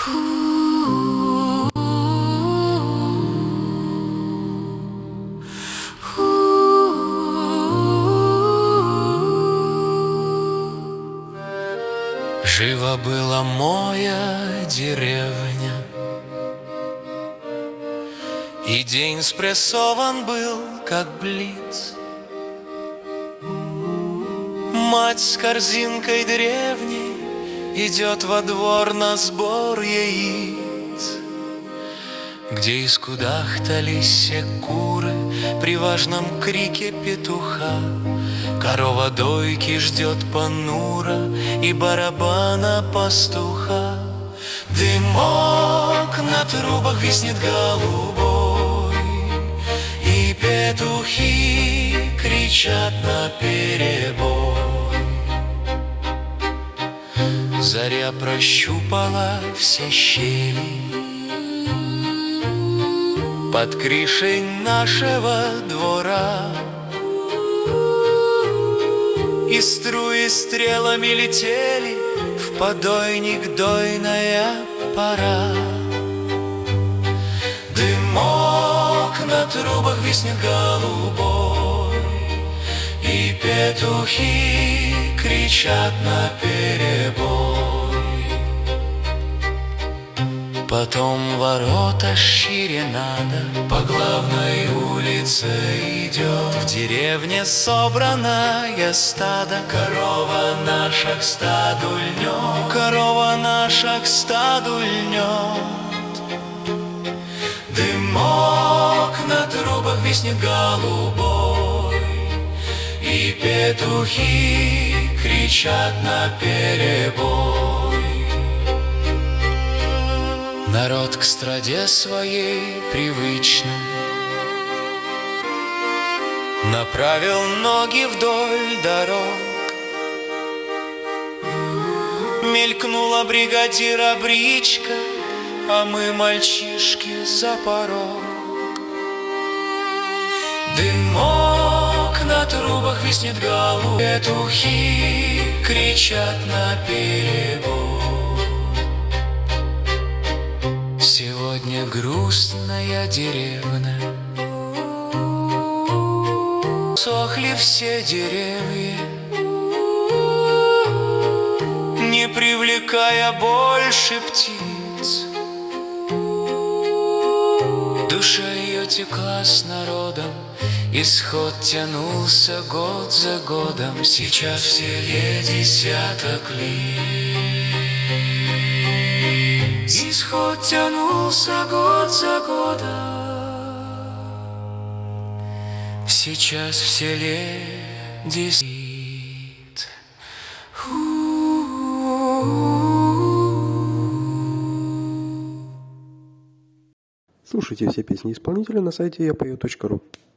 Жива была моя деревня, и день спрессован был, как блиц. Мать с корзинкой древней идет во двор на сбор яиц, где искудахтались все куры при важном крике петуха. Корова дойки ждет понуро и барабана пастуха. Дымок на трубах виснет голубой, и петухи кричат наперебой. Заря прощупала все щели под крышей нашего двора, и струи стрелами летели в подойник дойная пора. Дымок на трубах виснет голубой, и петухи кричат наперебой. Потом ворота шире надо, по главной улице идет. В деревне собранное стадо, корова наша к стаду льнет, корова наша к стаду льнет. Дымок на трубах виснет голубой, и петухи кричат наперебой. Народ к страде своей привычно направил ноги вдоль дорог. Мелькнула бригадира бричка, а мы, мальчишки, за порог. Дымок на трубах виснет голубой, петухи кричат наперебой. Сегодня грустная деревня, сохли все деревья, не привлекая больше птиц. Душа ее текла с народом, исход тянулся год за годом. Сейчас в селе десяток лиц, исход тянулся год за годом. Сейчас в селе десяток. Слушайте все песни исполнителя на сайте yapою.ru.